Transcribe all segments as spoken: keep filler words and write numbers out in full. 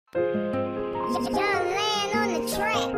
Young Land on the track.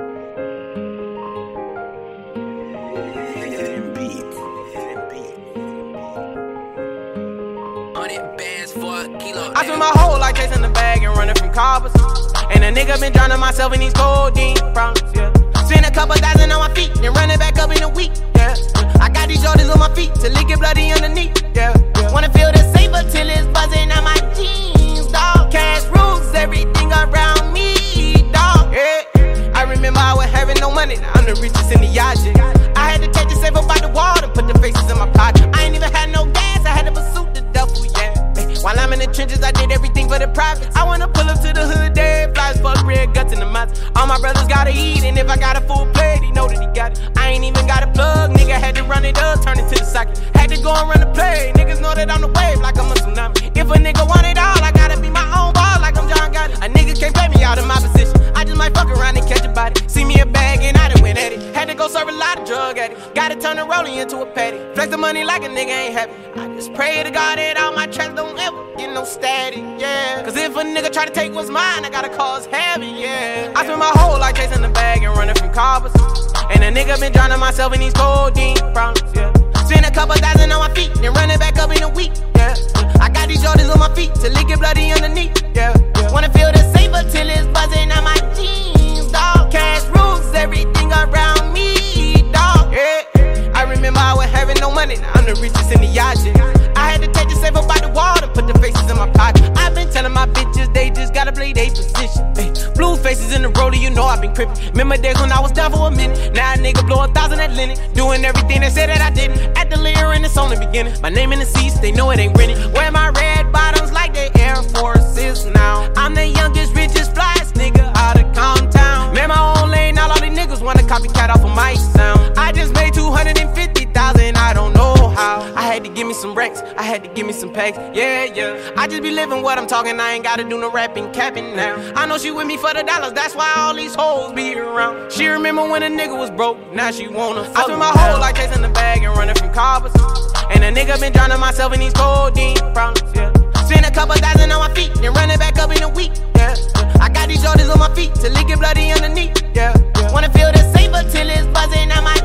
I spent my whole life chasing the bag and running from coppers. And a nigga been drowning myself in these codeine problems, yeah. Spent a couple thousand on my feet and running back up in a week, yeah. I got these Jordans on my feet till it get bloody underneath, yeah. Wanna feel the saber till it's buzzing on my jeans, dog. Cash rules everything around me, dog, yeah. I remember I was having no money, now I'm the richest in the yard, yeah. I had to take the safe up out the wall and put the faces in my pocket. I ain't even had no gas, I had to pursue the devil, yeah. While I'm in the trenches, I did everything for the profits. I wanna pull up to the hood, dead flies, fuck red guts in the mouth. All my brothers gotta eat, and if I got a full plate, he know that he got it. I ain't even got a plug, nigga had to run it up, turn it to the socket. Had to go and run the play, niggas know that I'm the wave like I'm a tsunami. If a nigga want it all, I gotta be my own ball like I'm John Gotti. A nigga can't play me out of my position, I just might fuck around and catch a body. See me a bag and I done went at it. Had to go serve a lot of drug addicts. Gotta turn the rolling into a patty. Flex the money like a nigga ain't happy. I just pray to God that all my tracks don't ever get no static, yeah. Cause if a nigga try to take what's mine, I gotta cause heavy, yeah. I spent my whole life chasing the bag and running from coppers. And a nigga been drowning myself in these codeine problems, yeah. Spent a couple thousand on my feet and running back up in a week, yeah. I got these Jordans on my feet till it get bloody underneath, yeah. Wanna feel the saber till it's buzzing on my jeans, dog. Cash rules everything around me, dog, yeah. I remember I was having no money, now I'm the richest in the yard, yeah. I had to take the safe up out the wall and put the faces in my pocket. I've been telling my bitches they just gotta play their position. Ay, blue faces in the roller, you know I've been crippin'. Remember days when I was down for a minute. Now a nigga blow a thousand at Lenny. Doing everything they said that I didn't. At the layer and it's on the beginning. My name in the seats, they know it ain't renting. Wear my red bottoms like they Air Forces now. I'm the youngest, richest, flyest nigga out of Comptown. Man, my own lane, now all these niggas wanna copycat off of my sound. I just made two hundred fifty thousand, I don't know how. I had to give me some racks, I had to give me some packs, yeah, yeah. I just be living what I'm talking, I ain't gotta do no rapping, capping now. I know she with me for the dollars, that's why all these hoes be around. She remember when a nigga was broke, now she wanna fuck. I spent my whole life chasing the bag and running from coppers. And a nigga been drowning myself in these codeine problems, yeah. Spent a couple thousand on my feet and running back up in a week, yeah. I got these Jordans on my feet till it get bloody underneath, yeah. Wanna feel the saber till it's buzzing on my